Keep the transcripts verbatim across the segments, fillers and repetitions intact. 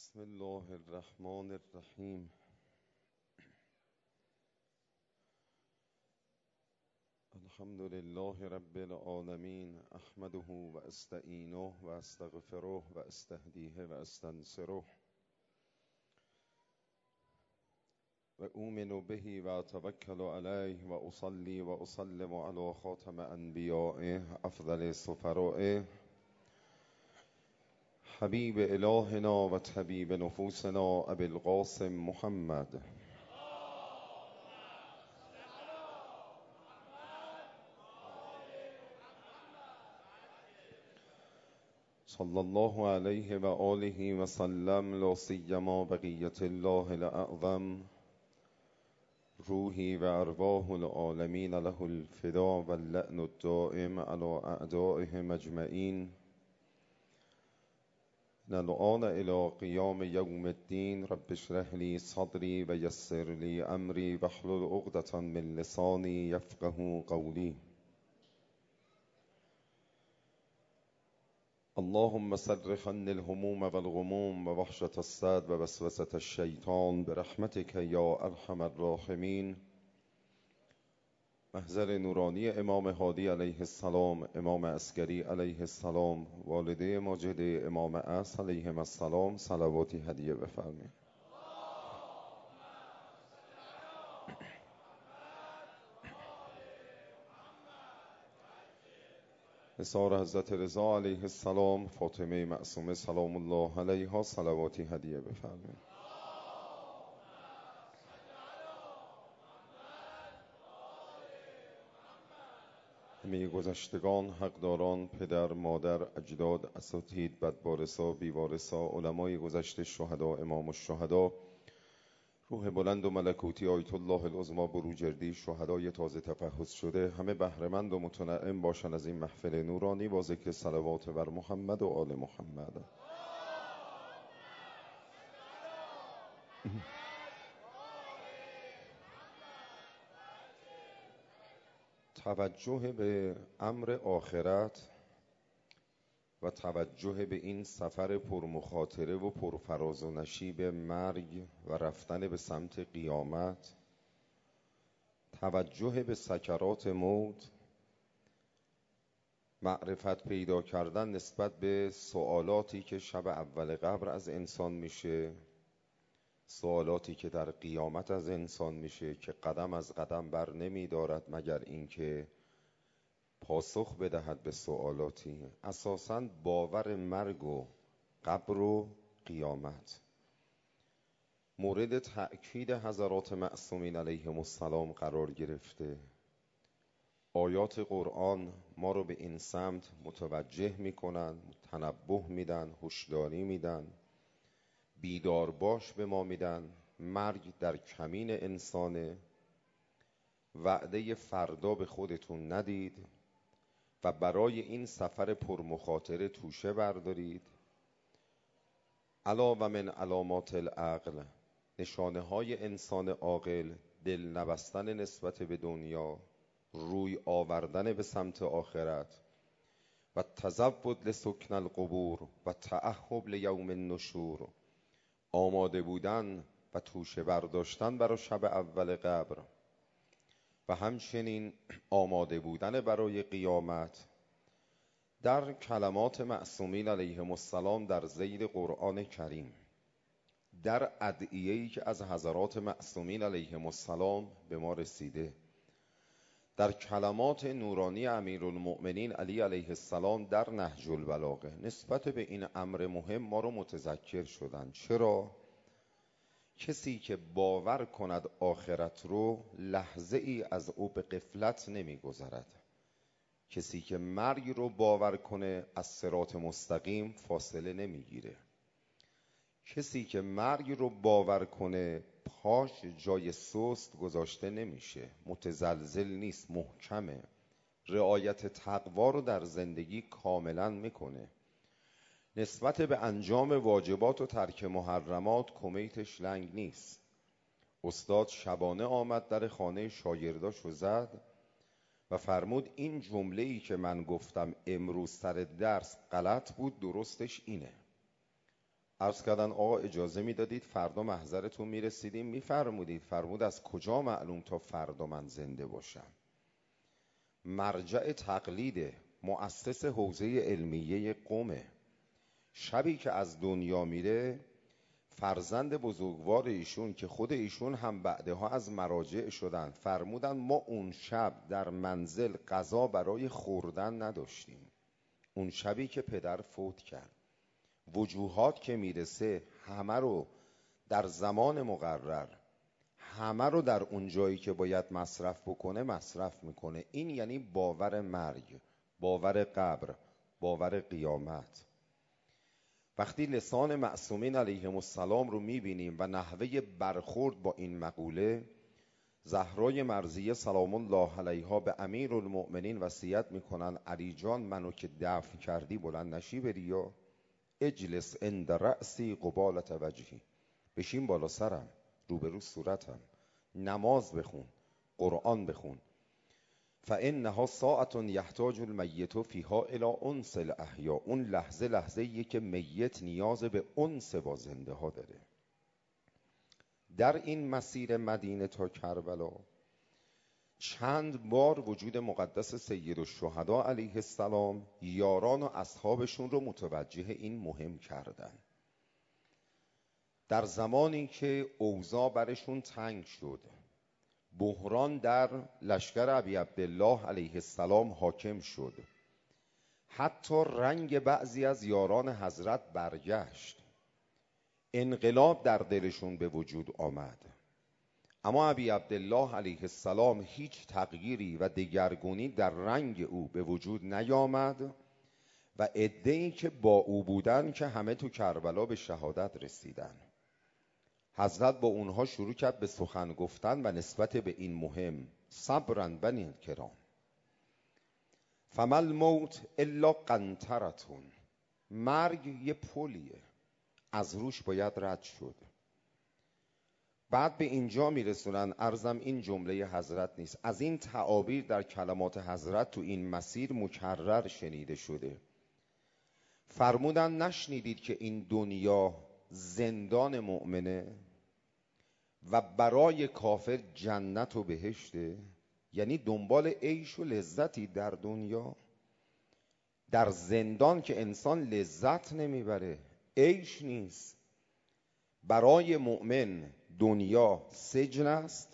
بسم الله الرحمن الرحیم. الحمد لله رب العالمین، احمده و استعینه و استغفره و استهدیه و استنصره و اؤمن به و اتوکل علیه و اصلی و اسلم علی خاتم انبیائه افضل سفرائه حبیب الهنا و طبیب نفوسنا ابی القاسم محمد صلی الله علیه و آله و سلم. لا سیما بقیت الله الاعظم روحی و ارواح العالمین له الفدا و اللعن الدائم علی اعدائهم اجمعین. من الآن الی قیام یوم الدین رب اشرح لی صدری و یسر لی امری واحلل عقدة من لسانی یفقهوا قولی. اللهم صرف عني الهموم والغموم و وحشة الصدر و وسوسة الشیطان برحمتك یا ارحم الراحمین. محضر نورانی امام هادی علیه السلام، امام عسکری علیه السلام، والده ماجد امام عصر علیهم السلام صلواتی هدیه بفرمایید. نثار حضرت رضا علیه السلام، فاطمه معصومه سلام الله علیها صلواتی هدیه بفرمایید. همه گذشتگان، حقداران، پدر، مادر، اجداد، اساتید، بدوارثا، بیوارثا، علمای گذشته، شهدا، امام الشهدا، روح بلند و ملکوتی آیت الله العظمی بروجردی، شهدای تازه تفحص شده، همه بهره‌مند و متنعم باشند از این محفل نورانی با ذکر صلوات بر محمد و آل محمد. توجه به امر آخرت و توجه به این سفر پرمخاطره و پرفراز و نشیب مرگ و رفتن به سمت قیامت، توجه به سکرات موت، معرفت پیدا کردن نسبت به سوالاتی که شب اول قبر از انسان میشه، سوالاتی که در قیامت از انسان میشه که قدم از قدم بر نمی دارد مگر اینکه پاسخ بدهد به سوالاتی. اساساً باور مرگ و قبر و قیامت مورد تأکید حضرات معصومین علیهم السلام قرار گرفته. آیات قرآن ما رو به این سمت متوجه میکنن، تنبه میدن، هشداری میدن، بیدار باش به ما میدن. مرگ در کمین انسانه، وعده فردا به خودتون ندید و برای این سفر پرمخاطره توشه بردارید. علا و من علامات العقل، نشانه های انسان عاقل، دل نبستن نسبت به دنیا، روی آوردن به سمت آخرت و تزود لسکن القبور و تعهب لیوم النشور، آماده بودن و توشه برداشتن برای شب اول قبر و همچنین آماده بودن برای قیامت. در کلمات معصومین علیهم السلام در ذیل قرآن کریم، در ادعیه‌ای که از حضرات معصومین علیهم السلام به ما رسیده، در کلمات نورانی امیرالمؤمنین علی علیه السلام در نهج البلاغه نسبت به این امر مهم ما رو متذکر شدن. چرا؟ کسی که باور کند آخرت رو، لحظه ای از او به غفلت نمی گذرد. کسی که مرگ رو باور کنه از صراط مستقیم فاصله نمی گیره. کسی که مرگ رو باور کنه پاش جای سست گذاشته نمیشه، متزلزل نیست، محکمه، رعایت تقوا رو در زندگی کاملا میکنه. نسبت به انجام واجبات و ترک محرمات کمیتش لنگ نیست. استاد شبانه آمد در خانه شاگرداشو زد و فرمود این جمله‌ای که من گفتم امروز سر درس غلط بود، درستش اینه. عرض کردن آقا اجازه میدادید فردا محضرتون میرسیدیم میفرمودید. فرمود از کجا معلوم تا فردا من زنده باشم؟ مرجع تقلید مؤسس حوزه علمیه قومه. شبی که از دنیا میره فرزند بزرگوار ایشون که خود ایشون هم بعدها از مراجع شدن فرمودن ما اون شب در منزل غذا برای خوردن نداشتیم. اون شبی که پدر فوت کرد وجوهات که میرسه همه رو در زمان مقرر، همه رو در اون جایی که باید مصرف بکنه مصرف میکنه. این یعنی باور مرگ، باور قبر، باور قیامت. وقتی لسان معصومین علیهم السلام رو میبینیم و نحوه برخورد با این مقوله، زهرای مرضیه سلام الله علیها به امیر المؤمنین وصیت میکنن علی جان منو که دفن کردی بلند نشی بری یا اجلس عند رأسی قبالة وجهی، بشین بالا سرم روبرو صورتم، نماز بخون، قرآن بخون. فانها ساعة یحتاج المیت فیها الی انس الاحیا. اون لحظه لحظه ایه که میت نیاز به انس با زنده ها داره. در این مسیر مدینه تا کربلا چند بار وجود مقدس سید الشهدا علیه السلام یاران و اصحابشون رو متوجه این مهم کردن. در زمانی که اوضاع برشون تنگ شد، بحران در لشکر ابی عبدالله علیه السلام حاکم شد، حتی رنگ بعضی از یاران حضرت برگشت، انقلاب در دلشون به وجود آمد. اما ابی عبدالله علیه السلام هیچ تغییری و دگرگونی در رنگ او به وجود نیامد و عده‌ای که با او بودن که همه تو کربلا به شهادت رسیدن. حضرت با اونها شروع کرد به سخن گفتن و نسبت به این مهم صبراً بنی الکرام. فما الموت الا قنطرة. مرگ یه پلیه، از روش باید رد شد. بعد به اینجا میرسونن، عرضم این جمله حضرت نیست، از این تعابیر در کلمات حضرت تو این مسیر مکرر شنیده شده. فرمودن نشنیدید که این دنیا زندان مؤمنه و برای کافر جنت و بهشته؟ یعنی دنبال عیش و لذتی در دنیا. در زندان که انسان لذت نمیبره، عیش نیست. برای مؤمن دنیا سجن است،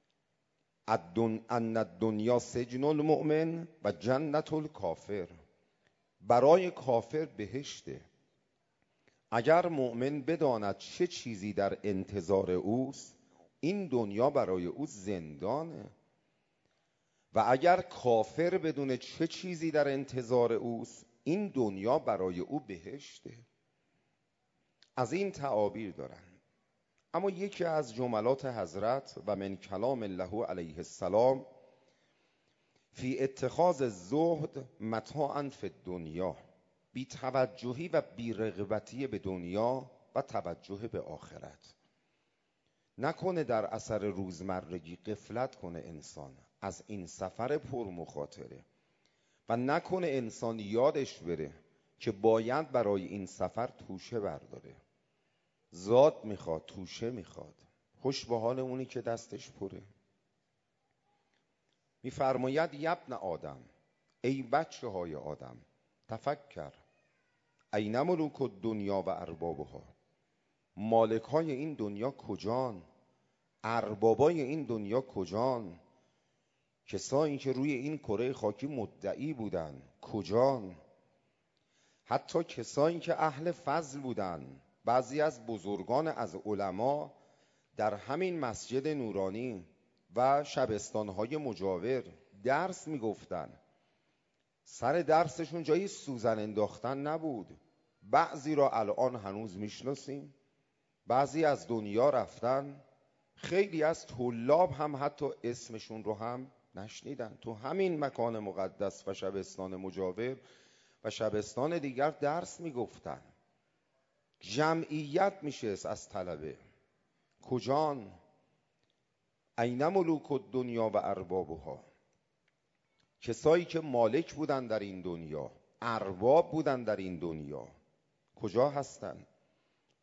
ان الدنیا سجن المؤمن و جنت الکافر. برای کافر بهشته. اگر مؤمن بداند چه چیزی در انتظار اوست، این دنیا برای او زندانه. و اگر کافر بدونه چه چیزی در انتظار اوست، این دنیا برای او بهشته. از این تعابیر دارن. اما یکی از جملات حضرت و من کلام الله علیه السلام فی اتخاذ الزهد متاعا فی الدنیا، بی توجهی و بی رغبتی به دنیا و توجه به آخرت. نکنه در اثر روزمرگی غفلت کنه انسان از این سفر پر مخاطره و نکنه انسان یادش بره که باید برای این سفر توشه برداره. زاد میخواد، توشه میخواد. خوش به حال اونی که دستش پره. میفرماید یبن آدم، ای بچه های آدم، تفکر این ملوک الدنیا و اربابها. مالک های این دنیا کجان؟ اربابای این دنیا کجان؟ کسایی که روی این کره خاکی مدعی بودن کجان؟ حتی کسایی که اهل فضل بودن، بعضی از بزرگان از علما در همین مسجد نورانی و شبستانهای مجاور درس میگفتن. سر درسشون جایی سوزن انداختن نبود. بعضی را الان هنوز میشناسیم، بعضی از دنیا رفتن، خیلی از طلاب هم حتی اسمشون رو هم نشنیدن. تو همین مکان مقدس و شبستان مجاور و شبستان دیگر درس میگفتن. جمعیت میشست از طلبه. کجان؟ این ملوک الدنیا و اربابها. کسایی که مالک بودن در این دنیا، ارباب بودن در این دنیا، کجا هستن؟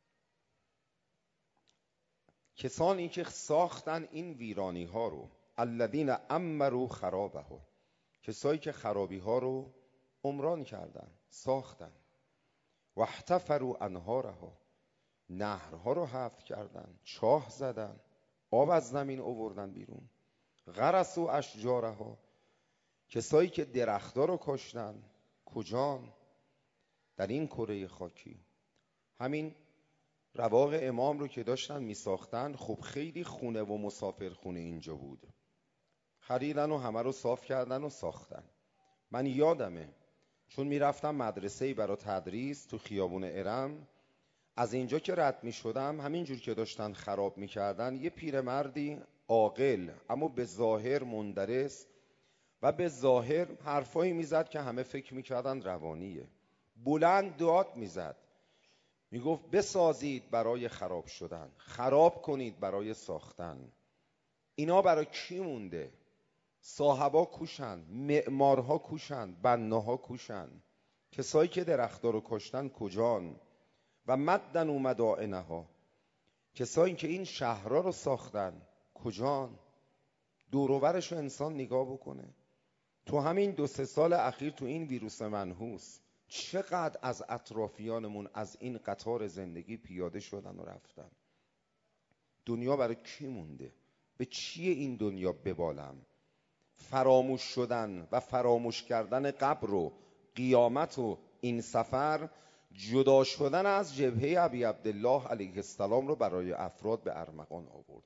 کسانی که ساختن این ویرانی ها رو، الذین عمروا خرابه، کسایی که خرابی ها رو عمران کردن، ساختن. و احتفروا انهارها، نهرها رو حفر کردن، چاه زدن، آب از زمین آوردن بیرون. غرسوا اشجارها، کسایی که درختها رو کشتن، کجان؟ در این کره خاکی. همین رواق امام رو که داشتن می ساختن، خب خیلی خونه و مسافر خونه اینجا بود، خریدن و همه رو صاف کردن و ساختن. من یادمه چون می رفتم مدرسه‌ای برای تدریس تو خیابون ارم، از اینجا که رد می شدم، همینجور که داشتن خراب می کردن، یه پیرمردی عاقل اما به ظاهر مندرس و به ظاهر حرفایی می زد که همه فکر می کردن روانیه، بلند داد می زد، می گفت بسازید برای خراب شدن، خراب کنید برای ساختن. اینا برای کی مونده؟ صاحبا کوشن، معمارها کوشن، بناها کوشن. کسایی که درختها رو کشتن کجان؟ و مدن و مدائنها، کسایی که این شهرها رو ساختن کجان؟ دوروبرش رو انسان نگاه بکنه. تو همین دو سه سال اخیر تو این ویروس منحوس چقدر از اطرافیانمون از این قطار زندگی پیاده شدن و رفتن. دنیا برای کی مونده؟ به چیه این دنیا ببالم؟ فراموش شدن و فراموش کردن قبر و قیامت و این سفر، جدا شدن از جبهه ابی عبدالله علیه السلام رو برای افراد به ارمغان آورد.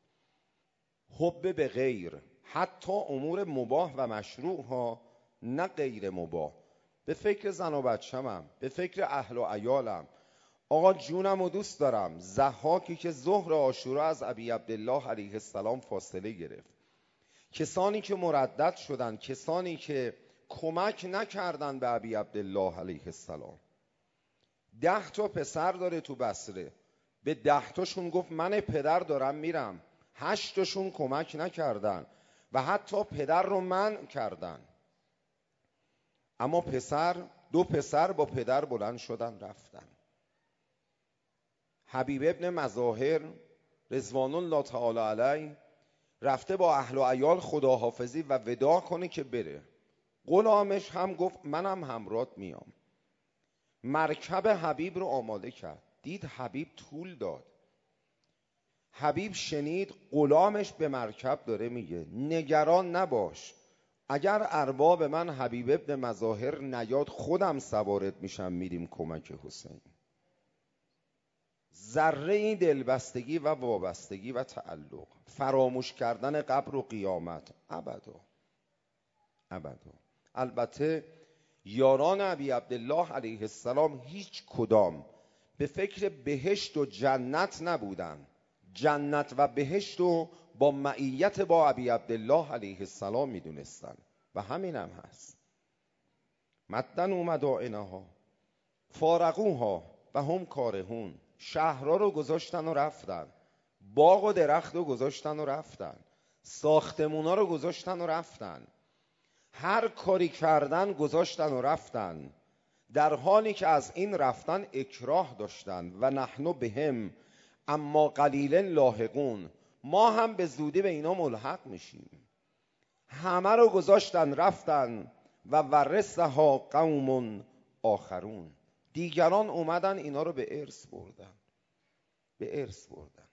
حب به غیر، حتی امور مباح و مشروع ها، نه غیر مباح. به فکر زن و بچه‌مم، به فکر اهل و عیالم. آقا جونم رو دوست دارم. ضحاکی که ظهر عاشورا از ابی عبدالله علیه السلام فاصله گرفت، کسانی که مردد شدن، کسانی که کمک نکردن به ابی عبدالله علیه السلام. ده تا پسر داره تو بصره، به ده تاشون گفت من پدر دارم میرم، هشت تاشون کمک نکردن و حتی پدر رو منع کردن. اما پسر، دو پسر با پدر بلند شدن رفتن. حبیب ابن مظاهر رضوان الله تعالی علیه رفته با اهل و عیال خداحافظی و وداع کنه که بره. غلامش هم گفت منم همراهت میام. مرکب حبیب رو آماده کرد، دید حبیب طول داد. حبیب شنید غلامش به مرکب داره میگه نگران نباش، اگر ارباب من حبیب ابن مظاهر نیاد خودم سوارت میشم میریم کمک حسین. ذره این دلبستگی و وابستگی و تعلق، فراموش کردن قبر و قیامت، ابدا ابدا. البته یاران ابی عبدالله علیه السلام هیچ کدام به فکر بهشت و جنت نبودن. جنت و بهشت رو با معیت با ابی عبدالله علیه السلام میدونستن و همین هم هست. مدن و مدائنها فارقوها و هم کارهون، شهرها رو گذاشتن و رفتن، باغ و درخت رو گذاشتن و رفتن، ساختمونا رو گذاشتن و رفتن، هر کاری کردن گذاشتن و رفتن، در حالی که از این رفتن اکراه داشتن. و نحن بهم اما قلیل لاحقون، ما هم به زودی به اینا ملحق میشیم. همه رو گذاشتن رفتن. و ورثها قوم آخرون، دیگران اومدن اینا رو به ارث بردن. به ارث بردن.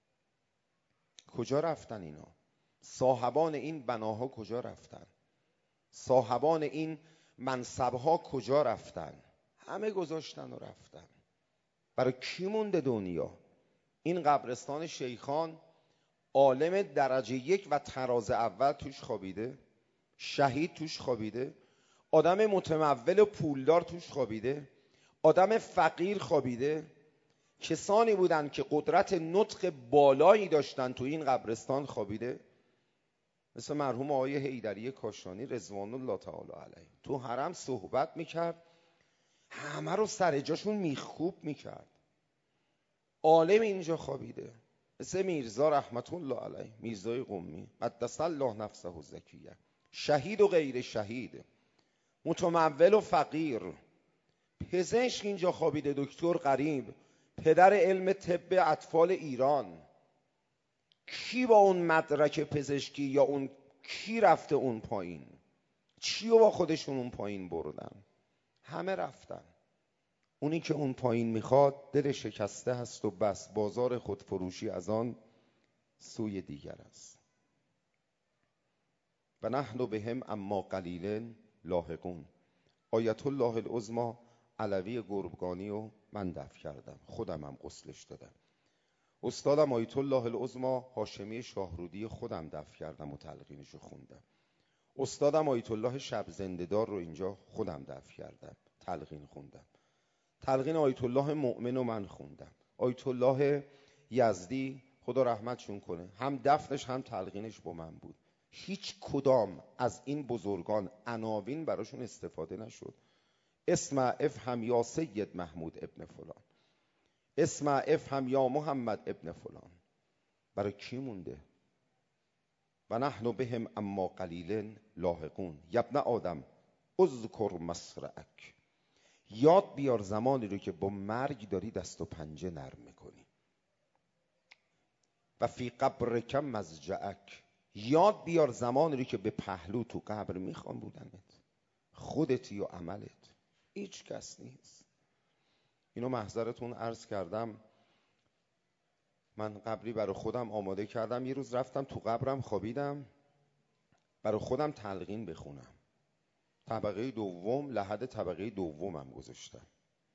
کجا رفتن اینا؟ صاحبان این بناها کجا رفتن؟ صاحبان این منصبها کجا رفتن؟ همه گذاشتن و رفتن. برای کی مونده دنیا؟ این قبرستان شیخان عالم درجه یک و تراز اول توش خوابیده، شهید توش خوابیده، آدم متمول و پولدار توش خوابیده، آدم فقیر خوابیده. کسانی بودن که قدرت نطق بالایی داشتن تو این قبرستان خوابیده، مثل مرحوم آقای حیدری کاشانی رضوان الله تعالی علیه. تو حرم صحبت میکرد، همه رو سر جاشون میخکوب میکرد. عالم اینجا خوابیده، مثل میرزا رحمت الله علیه، میرزای قمی قدس الله نفسه الزکیه، شهید و غیر شهید، متمول و فقیر. پزشک اینجا خوابیده، دکتر غریب، پدر علم طب اطفال ایران. کی با اون مدرک پزشکی یا اون کی رفته اون پایین؟ چی با خودشون اون پایین بردن؟ همه رفتن. اونی که اون پایین میخواد دل شکسته هست و بس، بازار خودفروشی از آن سوی دیگر است. و نحن بهم اما قلیل لاحقون. آیت الله العظمی علوی گربگانی و من دفع کردم، خودم هم غسلش دادم. استادم آیت الله العظمی هاشمی شاهرودی خودم دفع کردم و تلقینشو خوندم. استادم آیت الله شب زنده‌دار رو اینجا خودم دفع کردم، تلقین خوندم. تلقین آیت الله مؤمن و من خوندم. آیت الله یزدی خدا رحمتشون کنه، هم دفنش هم تلقینش با من بود. هیچ کدام از این بزرگان عناوین براشون استفاده نشد. اسم افهم یا سید محمود ابن فلان، اسم افهم یا محمد ابن فلان. برای کی مونده؟ و نحن بهم اما قلیل لاحقون. یبن آدم اذکر مصرعک. یاد بیار زمانی رو که با مرگ داری دست و پنجه نرم میکنی. و فی قبرک مضجعک. یاد بیار زمانی رو که به پهلو تو قبر میخوان بودنت، خودتی و عملت، هیچ کس نیست. اینو محضرتون عرض کردم. من قبری برای خودم آماده کردم، یه روز رفتم تو قبرم خوابیدم، برای خودم تلقین بخونم. طبقه دوم، لحد طبقه دومم گذاشتم.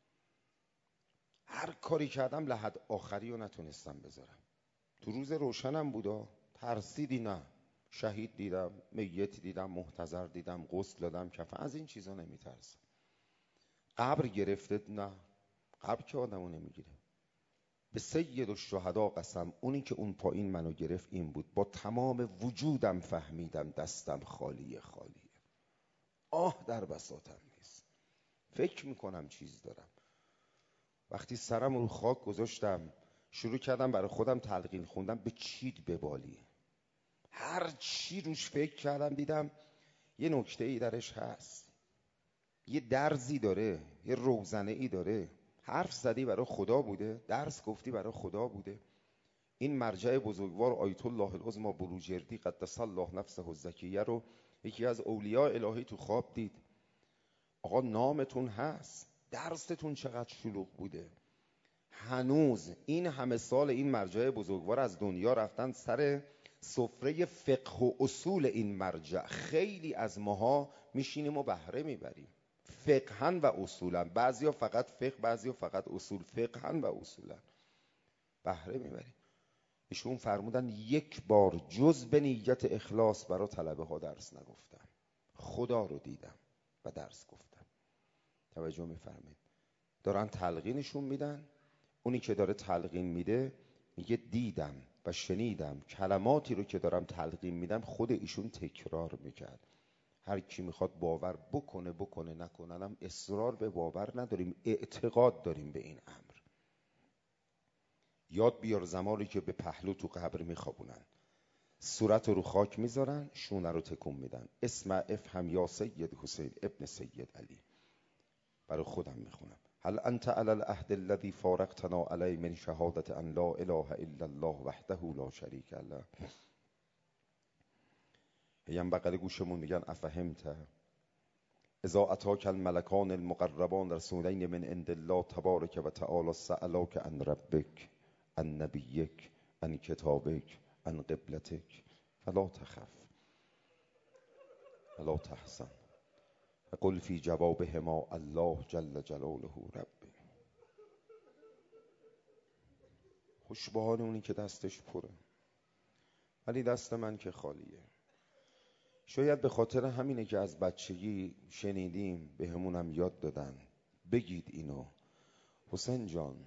هر کاری کردم لحد آخری رو نتونستم بذارم. تو روز روشنم بودا. ترسیدی؟ نه. شهید دیدم، میت دیدم، محتضر دیدم، غسل دادم، کفن، از این چیزا نمیترسم. قبر گرفته؟ نه. قبر که آدمو نمیگیره. به سید الشهدا قسم، اونی که اون پایین منو گرفت این بود. با تمام وجودم فهمیدم دستم خالیه خالیه. آه در بساطم نیست. فکر میکنم چیز دارم. وقتی سرم رو خاک گذاشتم شروع کردم برای خودم تلقین خوندم. به چید ببالی. هر چی روش فکر کردم دیدم یه نکته ای درش هست، یه درزی داره، یه روزنه ای داره. حرف زدی برای خدا بوده، درس گفتی برای خدا بوده. این مرجع بزرگوار آیت الله العظمی بروجردی قدس الله نفسه الزکیه رو یکی از اولیاء الهی تو خواب دید. آقا نامتون هست، درستون چقدر شلوغ بوده. هنوز این همه سال این مرجع بزرگوار از دنیا رفتن سر سفره فقه و اصول این مرجع. خیلی از ماها میشینیم و بهره میبریم فقهن و اصولا. بعضیا فقط فقه، بعضیا فقط اصول. فقهن و اصولا بهره میبریم. ایشون فرمودن یک بار جز به نیت اخلاص برای طلبه ها درس نگفتم، خدا رو دیدم و درس گفتم. توجه میفرمید؟ دارن تلقینشون میدن. اونی که داره تلقین میده میگه دیدم و شنیدم کلماتی رو که دارم تلقین میدم خود ایشون تکرار میکرد. هر کی میخواد باور بکنه بکنه، نکننم اصرار به باور نداریم، اعتقاد داریم به این امر. یاد بیار زمانی که به پهلو تو قبر میخوابونن، صورت رو خاک میذارن، شونه رو تکون میدن. اسم افهم یا سید حسین ابن سید علی. برای خودم میخونم. هل انت علی العهد الذی فارقتنا علی من شهادت ان لا اله الا الله وحده لا شریک له. هیم بغل گوشمون میگن افهمت اذا اتاک الملکان المقربان رسولین من عند الله تبارک و تعالی سألوک عن ربک عن نبیک عن کتابک عن قبلتک فلا تخف ولا تحزن قل فی جوابهما الله جل جلاله ربی. خوشبحال اونی که دستش پره، ولی دست من که خالیه. شاید به خاطر همینه که از بچگی شنیدیم، به همونم یاد دادن بگید اینو. حسین جان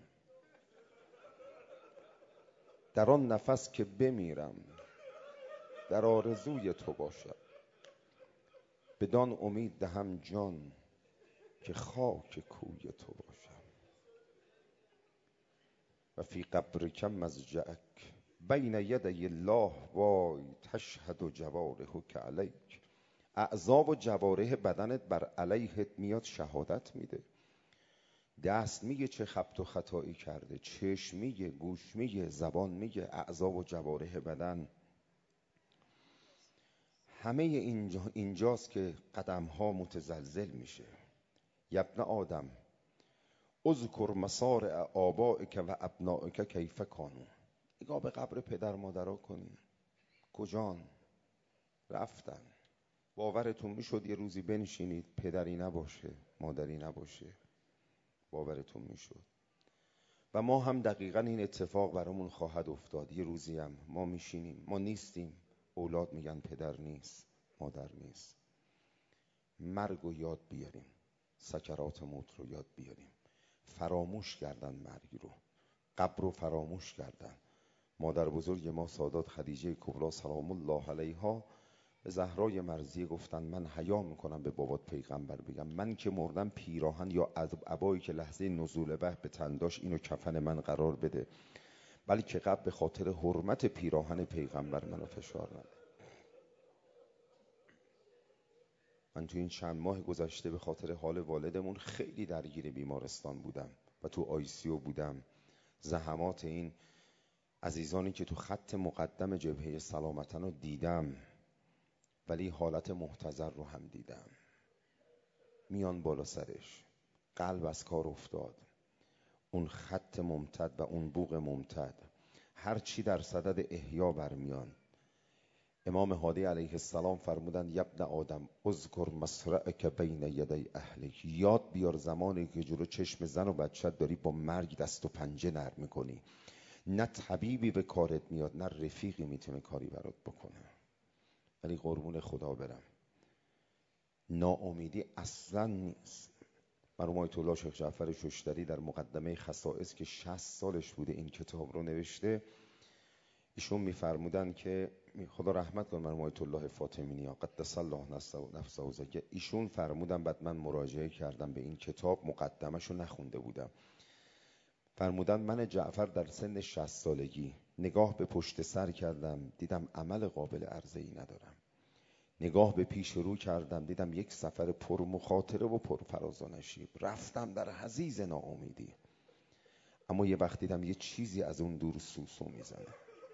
در آن نفس که بمیرم در آرزوی تو باشد، بدان امید دهم جان که خاک کوی تو باشم. و فی قبرک مضجعک بین یدی الله وای تشهد جوارحک علیک. اعضا و جوارح بدنت بر علیهت میاد شهادت میده. دست میگه چه خبط و خطایی کرده، چشم میگه، گوش میگه، زبان میگه، اعضا و جوارح بدن. همه اینجا اینجاست که قدم ها متزلزل میشه. یبن آدم اذکر مصارع آبائک و ابنائک کیف کانوا. نگاه به قبر پدر مادرها کنین، کجان رفتن. باورتون میشد یه روزی بنشینید پدری نباشه، مادری نباشه؟ باورتون میشد؟ و ما هم دقیقا این اتفاق برامون خواهد افتاد. یه روزی هم ما میشینیم، ما نیستیم، اولاد میگن پدر نیست، مادر نیست. مرگ رو یاد بیاریم، سکرات موت رو یاد بیاریم. فراموش کردن مرگ رو، قبر رو فراموش کردن. مادر بزرگ ما سادات خدیجه کبری سلام الله علیها به زهرای مرضیه گفتن من حیا میکنم به بابات پیغمبر بگم، من که مردم پیراهن یا عبایی که لحظه نزول وحی به تن داشت اینو کفن من قرار بده، بلکه قبل به خاطر حرمت پیراهن پیغمبر منو فشار نده. من تو این چند ماه گذشته به خاطر حال والدمون خیلی درگیر بیمارستان بودم و تو آی سی او بودم. زحمات این عزیزانی که تو خط مقدم جبهه سلامتن رو دیدم، ولی حالت محتضر رو هم دیدم. میان بالا سرش، قلب از کار افتاد، اون خط ممتد و اون بوق ممتد، هر چی در صدد احیا برمیان. امام هادی علیه السلام فرمودند یبن آدم اذکر مصرعک بین یدی اهلک. یاد بیار زمانی که جلو چشم زن و بچت داری با مرگ دست و پنجه نرم میکنی، نه طبیبی به کارت میاد، نه رفیقی میتونه کاری برات بکنه. ولی قربون خدا برم، ناامیدی اصلا نیست. مرحوم آیت الله شیخ جعفر ششتری در مقدمه خصائص که شصت سالش بوده این کتاب رو نوشته، ایشون میفرمودن که خدا رحمت کنه مرحوم آیت الله فاطمی نیا قدس الله نفسه زکیه، ایشون فرمودن بعد من مراجعه کردم به این کتاب، مقدمش رو نخونده بودم، فرمودن من جعفر در سن شصت سالگی نگاه به پشت سر کردم، دیدم عمل قابل عرضه‌ای ندارم. نگاه به پیش رو کردم، دیدم یک سفر پر مخاطره و پر فراز و نشیب. رفتم در حضیض ناامیدی، اما یه وقت دیدم یه چیزی از اون دور سوسو میزنه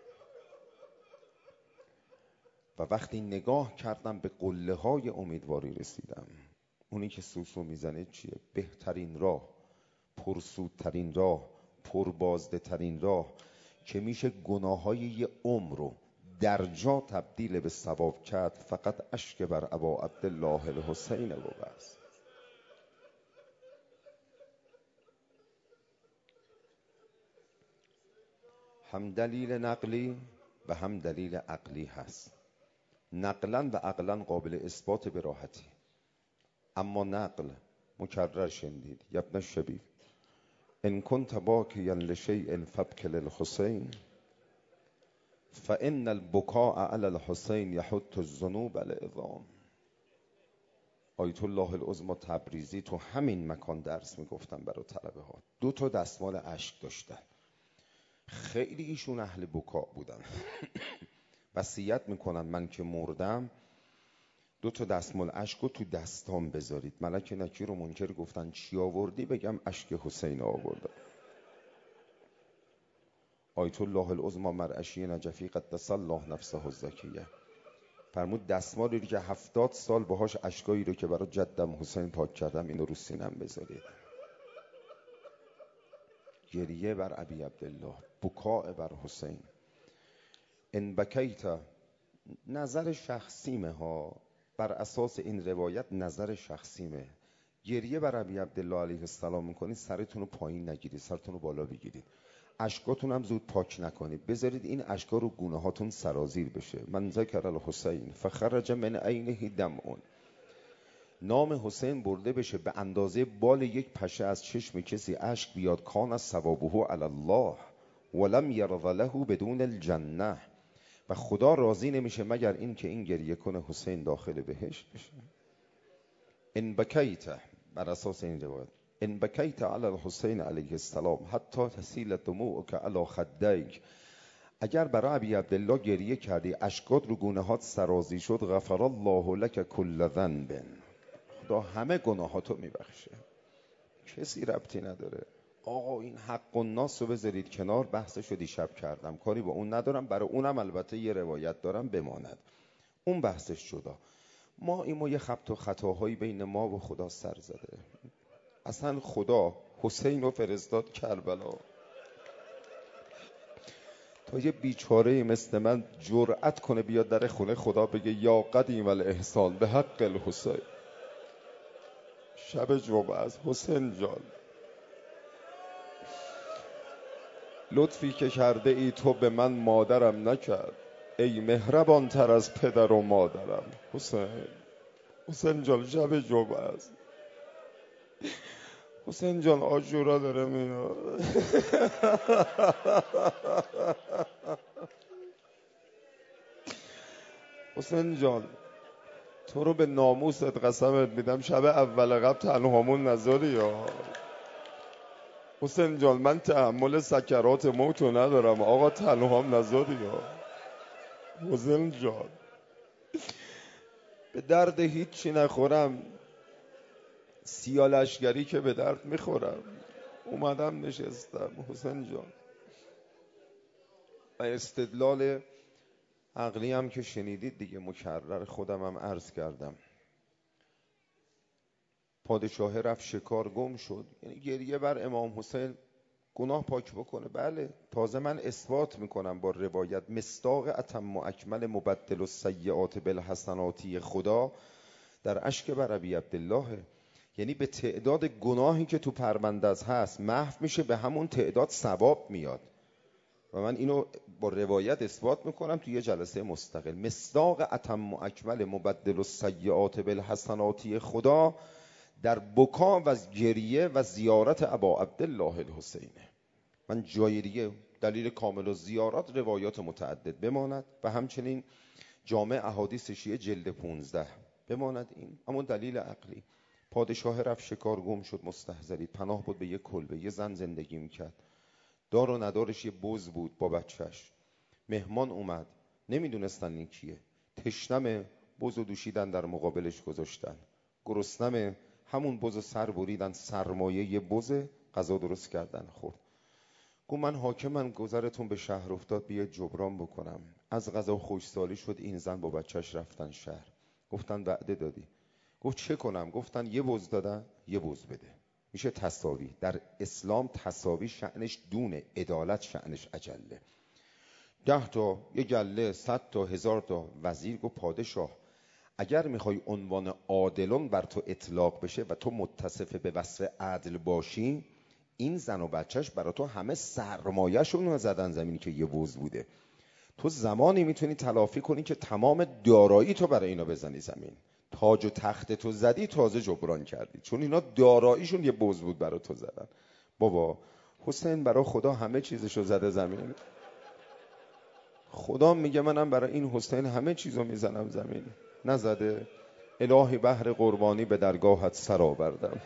و وقتی نگاه کردم به قله های امیدواری رسیدم. اونی که سوسو میزنه چیه؟ بهترین راه، پرسودترین راه، پربازده ترین راه که میشه گناه های یه عمر رو در جا تبدیل به ثواب کرد، فقط اشک بر ابا عبدالله الحسین و بس. هم دلیل نقلی و هم دلیل عقلی هست. نقلا و عقلا قابل اثبات به راحتی، اما نقل مکرر شنید یبن الشبیب ان کنت باکیا لشیء فابک للحسین فان البکاء علی الحسین یحط الذنوب العظام. آیت الله العظمی تبریزی تو همین مکان درس میگفتن برای طلبه ها. دو تا دستمال اشک داشتن، خیلی ایشون اهل بکا بودن. وصیت میکنن من که مردم دو تا دستمال اشک رو تو دستام بذارید. ملک نکیر و منکر گفتن چی آوردی؟ بگم اشک حسین آوردم. آیت الله العظمی مرعشی نجفی قدس الله نفسه الزکیه فرمود دستمالی رو که هفتاد سال باهاش اشکایی رو که برای جدم حسین پاک کردم اینو رو سینم بذارید. گریه بر ابی عبدالله، بکاء بر حسین. ان بکیت، نظر شخصیمه ها، بر اساس این روایت نظر شخصیمه. گریه بر ابی عبدالله علیه السلام میکنید، سرتون رو پایین نگیرید، سرتون رو بالا بگیرید، اشکاتون هم زود پاک نکنید، بذارید این اشکا رو گونه هاتون سرازیر بشه. من ذکر الحسین فخرج من عینه دمع، نام حسین برده بشه به اندازه بال یک پشه از چشم کسی اشک بیاد، کان ثوابه علی الله ولم یرض له بدون الجنه، و خدا راضی نمیشه مگر این که این گریه کنه حسین داخل بهشت بشه. ان بکیت، بر اساس این روایت، ان بکیت علی الحسین علیه السلام حتی تسیل دموعک علی خدیک، اگر برای ابی عبدالله گریه کردی اشکات رو گونه هات سرازی شد، غفر الله لک کل ذنب، خدا همه گناهاتو میبخشه. کسی ربطی نداره. آقا این حق و ناس رو بذارید کنار، بحثشو دیشب کردم، کاری با اون ندارم، برای اونم البته یه روایت دارم بماند، اون بحثش جدا. ما این ما یه خبط و خطاهایی بین ما و خدا سر زده. اصلا خدا حسین رو فرستاد کربلا تا یه بیچاره مثل من جرأت کنه بیاد در خونه خدا بگه یا قدیم الاحسان به حق الحسین. شب جمعه از حسین جان، لطفی که کرده ای تو به من مادرم نکرد، ای مهربان تر از پدر و مادرم. حسین حسین جان شب جمعه است. حسین جان آشورا داره میاد. حسین جان تو رو به ناموست قسمت میدم شب اول قبل تنهامون نذاری یا حسین جان، من تحمل سکرات موتو ندارم آقا، تنهام نذاری یا حسین جان. به درد هیچی نخورم، سیالشگری که به درد میخورم. اومدم نشستم حسین جان. و استدلال عقلی هم که شنیدید دیگه، مکرر خودم هم عرض کردم. پادشاه رفت شکار گم شد، یعنی گریه بر امام حسین گناه پاک بکنه. بله تازه من اثبات میکنم با روایت مصداق اتم و اکمل مبدل السیئات بالحسناتی خدا در اشک بر ابی عبدالله، یعنی به تعداد گناهی که تو پرونده هست محو میشه، به همون تعداد ثواب میاد. و من اینو با روایت اثبات میکنم توی یه جلسه مستقل. مصداق اتم و اکمل مبدل السیئات بالحسناتی خدا در بکا و گریه و زیارت ابا عبدالله الحسینه. من جای دیگه دلیل کامل و زیارت روایات متعدد بماند و همچنین جامع احادیث شیعه جلد پونزده بماند. این اما دلیل عقلی. پادشاه رفت شکار گم شد، مستحضرید پناه بود به یک کلبه، یه زن زندگی میکرد، دار و ندارش یه بز بود با بچهش. مهمان اومد نمیدونستن این کیه، تشنم بز و دوشیدن در مقابلش گذاشتن، گرسنم همون بز و سر بریدن، سرمایه یه بز غذا درست کردن خورد. گفت من حاکمم، گذرتون به شهر افتاد بیاید جبران بکنم. از غذا خوشسالی شد، این زن با بچهش رفتن شهر. گفتن وعده دادی؟ گفت چه کنم؟ گفتن یه بز دادن، یه بز بده. میشه تساوی. در اسلام تساوی شأنش دونه، عدالت شأنش اجله. ده تا یه گله، صد تا، هزار تا. وزیر گفت پادشاه اگر میخوای عنوان عادلان بر تو اطلاق بشه و تو متصف به وصف عدل باشی، این زن و بچهش برای تو همه سرمایه‌شون رو زدن زمینی که یه بز بوده. تو زمانی میتونی تلافی کنی که تمام دارایی تو برای اینا بزنی زمین. تاج و تخت تو زدی تازه جبران کردی، چون اینا داراییشون یه بز بود برای تو زدن. بابا حسین برای خدا همه چیزشو زده زمین. خدا میگه منم برای این حسین همه چیزو میزنم زمین. نزده؟ الهی بهر قربانی به درگاهت سر آوردم،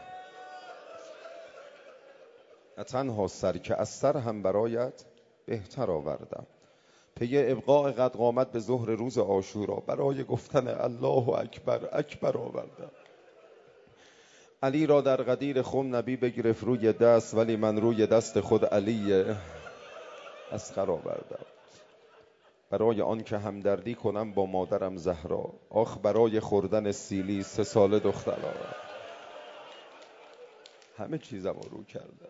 نه تنها سر که از سر هم برایت بهتر آوردم. پی ابقاء قد قامت به ظهر روز عاشورا، برای گفتن الله اکبر اکبر آوردم. علی را در غدیر خم نبی بگرفت روی دست، ولی من روی دست خود علی اصغر آوردم. برای آن که همدردی کنم با مادرم زهرا، آخ برای خوردن سیلی سه ساله دختر آورد. همه چیزم رو کردم.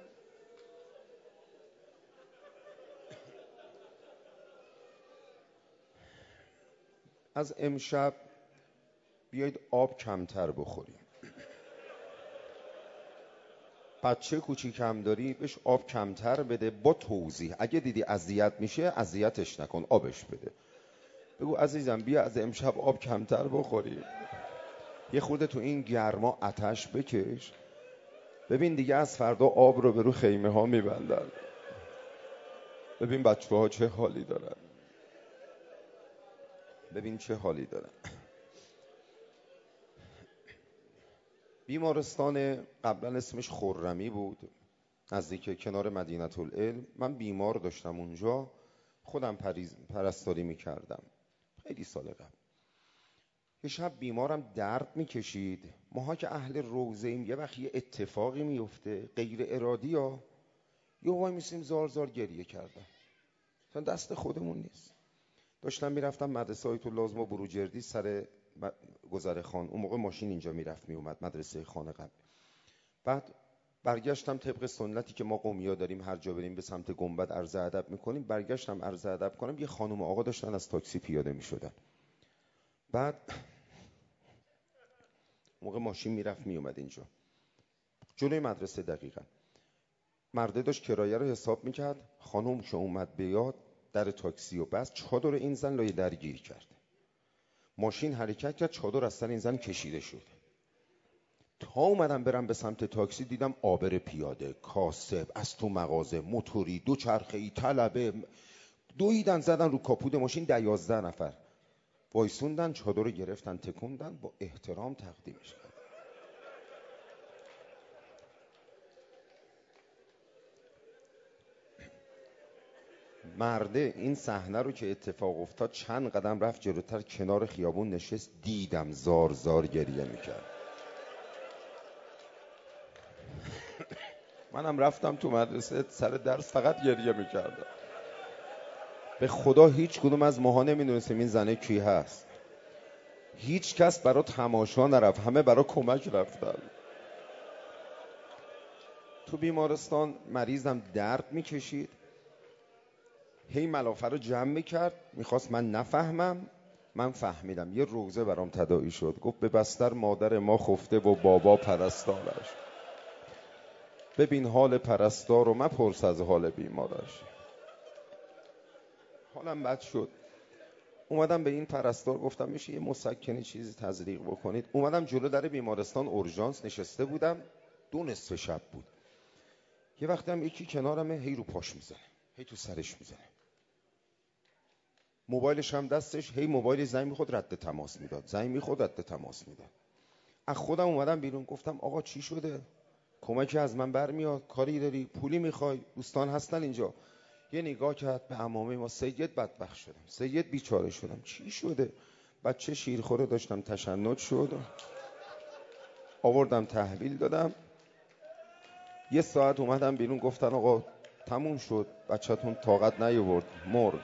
از امشب بیایید آب کمتر بخوریم. بچه کوچیکم داری بهش آب کمتر بده با توضیح. اگه دیدی اذیت میشه اذیتش نکن، آبش بده. بگو عزیزم بیا از امشب آب کمتر بخوریم، یه خورده تو این گرما آتش بکش، ببین دیگه از فردا آب رو به رو خیمه ها میبندن. ببین بچه ها چه حالی دارن، ببین چه حالی دارن. بیمارستان قبلا اسمش خرمی بود، نزدیک کنار مدینه العلم. من بیمار داشتم اونجا، خودم پرستاری میکردم خیلی سال قبل. یه شب بیمارم درد میکشید. ماها که اهل روزه ایم یه وقت یه اتفاقی میفته غیر ارادی ها، یه وای میسیم زار زار گریه کردن، مثلا دست خودمون نیست. داشتم میرفتم مدرسه آیت الله عظمی بروجردی سر گذرخان، اون موقع ماشین اینجا میرفت میومد مدرسه خانه قبل. بعد برگشتم طبق سنتی که ما قومیا داریم هر جا بریم به سمت گنبد عرض ادب میکنیم، برگشتم عرض ادب کنم، یه خانم و آقا داشتن از تاکسی پیاده میشدن. بعد موقع ماشین میرفت میومد اینجا جلوی مدرسه دقیقاً، مرده داشت کرایه رو حساب میکرد، خانم که اومد بیاد در تاکسی و بس چادر این زن لای در گیر کرد، ماشین حرکت کرد، چادر از سر این زن کشیده شد. تا اومدم برم به سمت تاکسی دیدم آبر پیاده، کاسب، از تو مغازه، موتوری، دو چرخه‌ای، طلبه دویدن زدن رو کاپوت ماشین، ده یازده نفر وایسوندن، چادر رو گرفتن تکوندن، با احترام تقدیمش کرد. مرده این صحنه رو که اتفاق افتاد چند قدم رفت جلوتر کنار خیابون نشست، دیدم زار زار گریه میکرد. منم رفتم تو مدرسه سر درس فقط گریه میکردم. به خدا هیچ کدوم از ماها نمیدونستیم این زنه کی هست، هیچ کس برای تماشا نرفت، همه برای کمک رفتن. تو بیمارستان مریضم درد میکشید، هی ملافه رو جمع میکرد، میخواست من نفهمم، من فهمیدم. یه روزه برام تداعی شد، گفت به بستر مادر ما خفته و بابا پرستارش، ببین حال پرستار و مپرس از حال بیمارش. حالم بد شد، اومدم به این پرستار گفتم میشه یه مسکنی چیزی تزریق بکنید. اومدم جلو در بیمارستان اورژانس نشسته بودم، دو نصف شب بود. یه وقتی هم یکی کنارمه، هی رو پاش میزنه، هی تو سرش میزنه، موبایلش هم دستش، هی موبایل زنگ میخورد رد تماس میداد، زنگ میخورد رد تماس میداد. از خودم اومدم بیرون، گفتم آقا چی شده؟ کمکی از من برمیاد؟ کاری داری؟ پولی میخوای؟ دوستان هستن اینجا. یه نگاه کرد به عمامه ما، سید بدبخت شدم، سید بیچاره شدم. چی شده؟ بچه شیرخوره داشتم تشنج شد، آوردم تحویل دادم. یه ساعت اومدم بیرون، گفتن آقا تموم شد، بچه‌تون طاقت نیاورد مرد.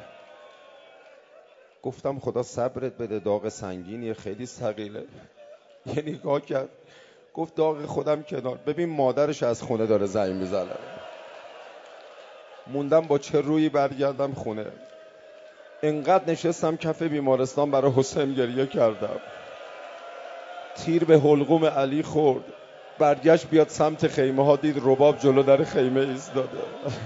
گفتم خدا صبرت بده، داغ سنگینیه، خیلی ثقیله. یه نگاه کرد گفت داغ خودم کنار، ببین مادرش از خونه داره زنگ میزنه. موندم با چه رویی برگردم خونه. انقدر نشستم کف بیمارستان برای حسین گریه کردم. تیر به حلقوم علی خورد، برگشت بیاد سمت خیمه ها، دید رباب جلو در خیمه ایستاده.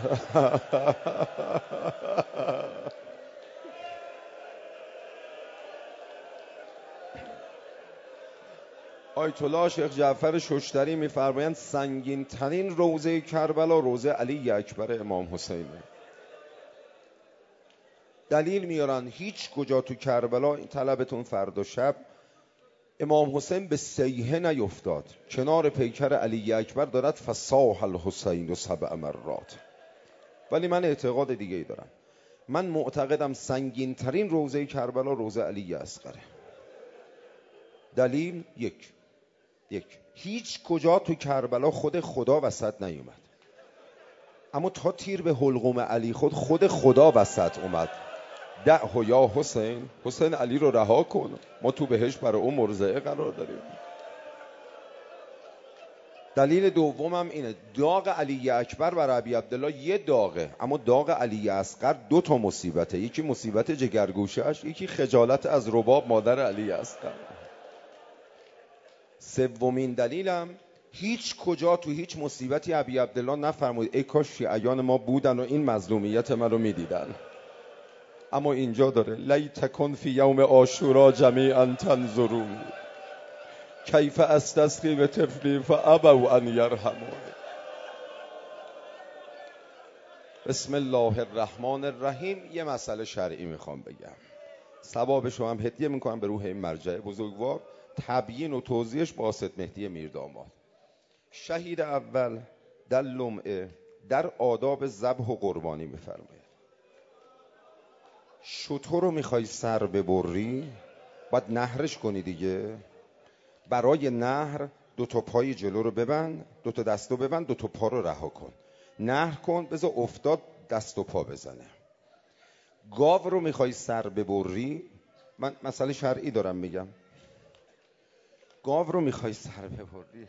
آیت الله شیخ جعفر ششتری میفرمایند سنگین ترین روضه کربلا روضه علی اکبر امام حسینه. دلیل میارن هیچ کجا تو کربلا، این طلبتون فردا شب، امام حسین به سیحه نیفتاد، کنار پیکر علی اکبر دارد فصاح الحسین و سبع مرات. ولی من اعتقاد دیگه ای دارم، من معتقدم سنگین ترین روضه کربلا روضه علی اصغره. دلیل یک یک هیچ کجا تو کربلا خود خدا وسط نیومد، اما تا تیر به حلقوم علی خود خود خدا وسط اومد. دعه یا حسین، حسین علی رو رها کن، ما تو بهش برای اون مرضعه قرار داریم. دلیل دومم اینه، داغ علی اکبر برای ابی عبدالله یه داغه، اما داغ علی اصغر دو تا مصیبته، یکی مصیبت جگرگوشه‌اش، یکی خجالت از رباب مادر علی اصغر. سومین دلیلم، هیچ کجا تو هیچ مصیبتی ابی عبدالله نفرمود ای کاش شیعیان ما بودن و این مظلومیت من رو میدیدن، اما اینجا داره لیتکن فی یوم عاشورا جمیعا تنظرون کیف استسقی و طفلی فابوا ان یرحمون. بسم الله الرحمن الرحیم. یه مسئله شرعی میخوام بگم، ثوابش رو هم هدیه میکنم به روح این مرجع بزرگوار. تبیین و توضیحش با اسد مهدی میرداماد. شهید اول در لمعه در آداب ذبح و قربانی میفرماید، شتر رو میخوای سر ببری، باید نهرش کنی دیگه. برای نهر دو تا پای جلو رو ببند، دو تا دست رو ببند، دو تا پا رو رها کن. نهر کن، بذار افتاد دست و پا بزنه. گاو رو میخوای سر ببری، من مسئله شرعی دارم میگم. گاو رو میخوای سر ببری،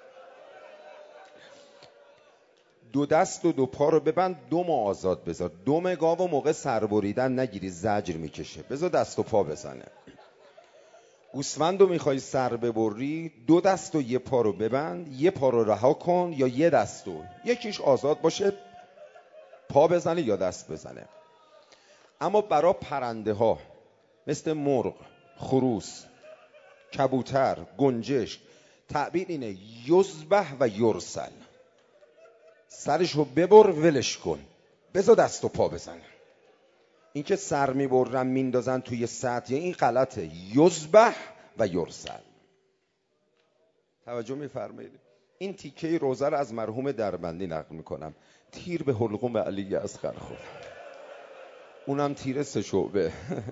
دو دست و دو پا رو ببند، دم آزاد بذار. دم گاو و موقع سر بریدن نگیری، زجر میکشه، بذار دست و پا بزنه. گوسفند رو میخوای سر ببری، دو دست و یه پا رو ببند، یه پا رو رها کن، یا یه دست و یکیش آزاد باشه، پا بزنه یا دست بزنه. اما برای پرنده ها مثل مرغ، خروس، کبوتر، گنجشک، تعبیر اینه یذبح و یرسل. سرشو ببر ولش کن، بذار دست و پا بزنه. این که سر میبرن میندازن توی سطح، این غلطه. یذبح و یرسل. توجه میفرمایید؟ این تیکه روزه رو از مرحوم دربندی نقل میکنم. تیر به حلقوم علی اصغر خورد، اونم تیر سه شعبه.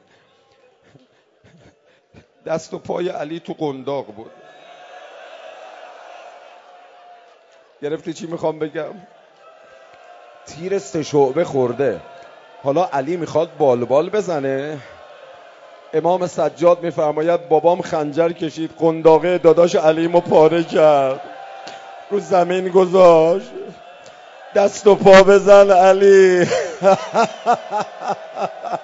دست و پای علی تو قنداق بود. گرفتی چی میخوام بگم؟ تیر سه شعبه خورده. حالا علی میخواد بال بال بزنه. امام سجاد میفرماید بابام خنجر کشید، قنداقه داداش علیمو پاره کرد، رو زمین گذاشت. دست و پا بزن علی.